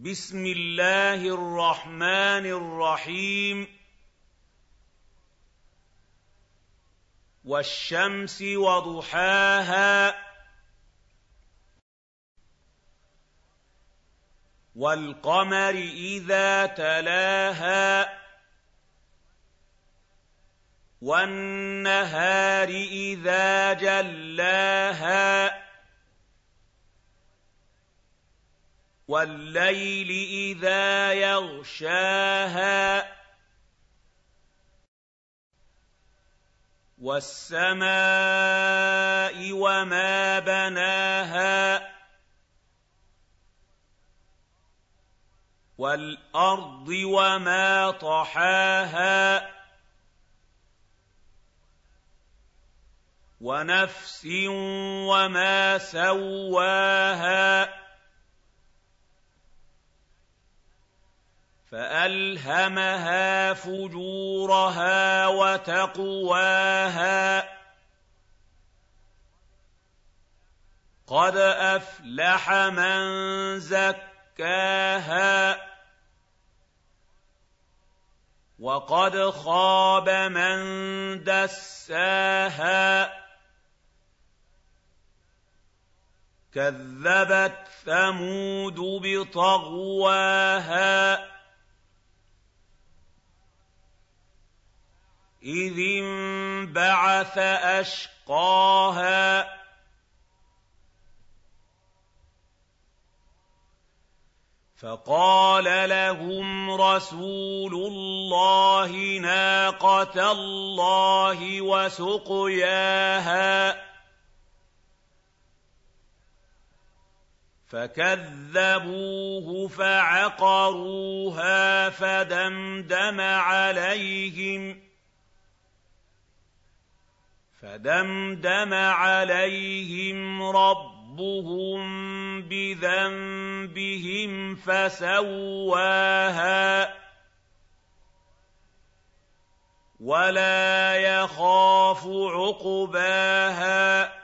بسم الله الرحمن الرحيم والشمس وضحاها والقمر إذا تلاها والنهار إذا جلاها والليل إذا يغشاها والسماء وما بناها والأرض وما طحاها ونفس وما سواها فألهمها فجورها وتقواها قد أفلح من زكاها وقد خاب من دساها كذبت ثمود بطغواها إذ انبعث أشقاها فقال لهم رسول الله ناقة الله وسقياها فكذبوه فعقروها فدمدم عليهم ربهم بذنبهم فسواها ولا يخاف عقباها